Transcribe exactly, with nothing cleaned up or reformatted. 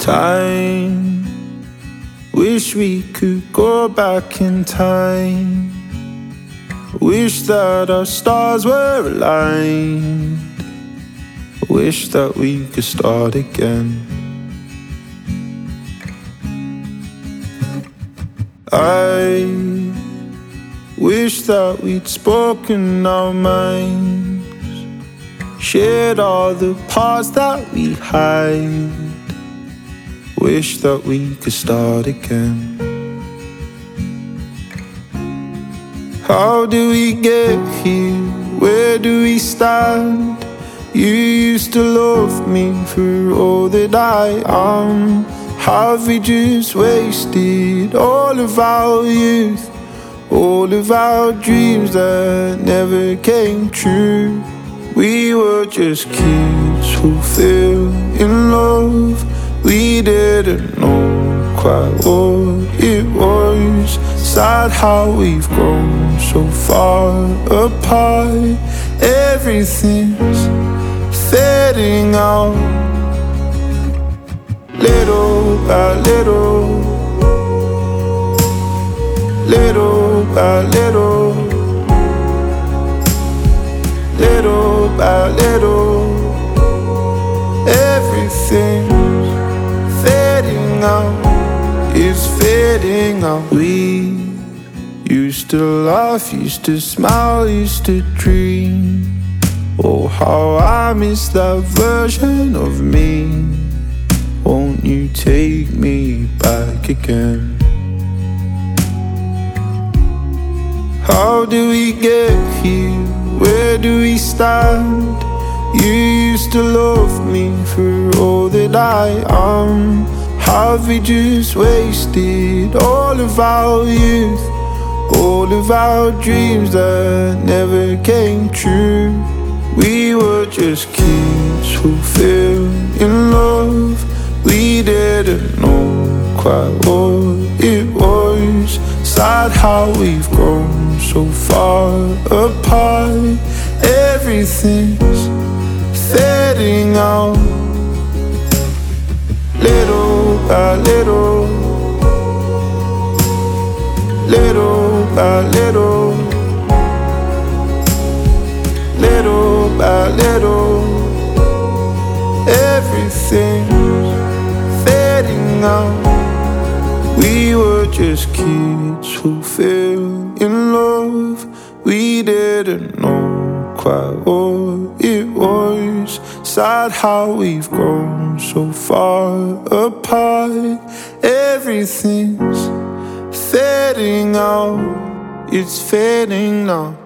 Time, wish we could go back in time. Wish that our stars were aligned. Wish that we could start again. I wish that we'd spoken our minds, shared all the parts that we hide. Wish that we could start again. How do we get here? Where do we stand? You used to love me for all that I am. Have we just wasted all of our youth, all of our dreams that never came true? We were just kids who fell in love. We didn't know quite what it was. Sad how we've grown so far apart. Everything's fading out, little by little, little by little, little by little. Everything's fading out, it's fading out. We used to laugh, used to smile, used to dream. Oh, how I miss that version of me. Won't you take me back again? How do we get here? Where do we stand? You used to love me for all that I am. Have we just wasted all of our youth, all of our dreams that never came true? We were just kids who fell in love. We didn't know quite what it was. Sad how we've grown so far apart. Everything's fading out, little by little, little by little, little by little. Everything's fading out. We were just kids who fell in love. We didn't know quite what it was. Sad how we've grown so far apart. Everything's fading out, it's fading now.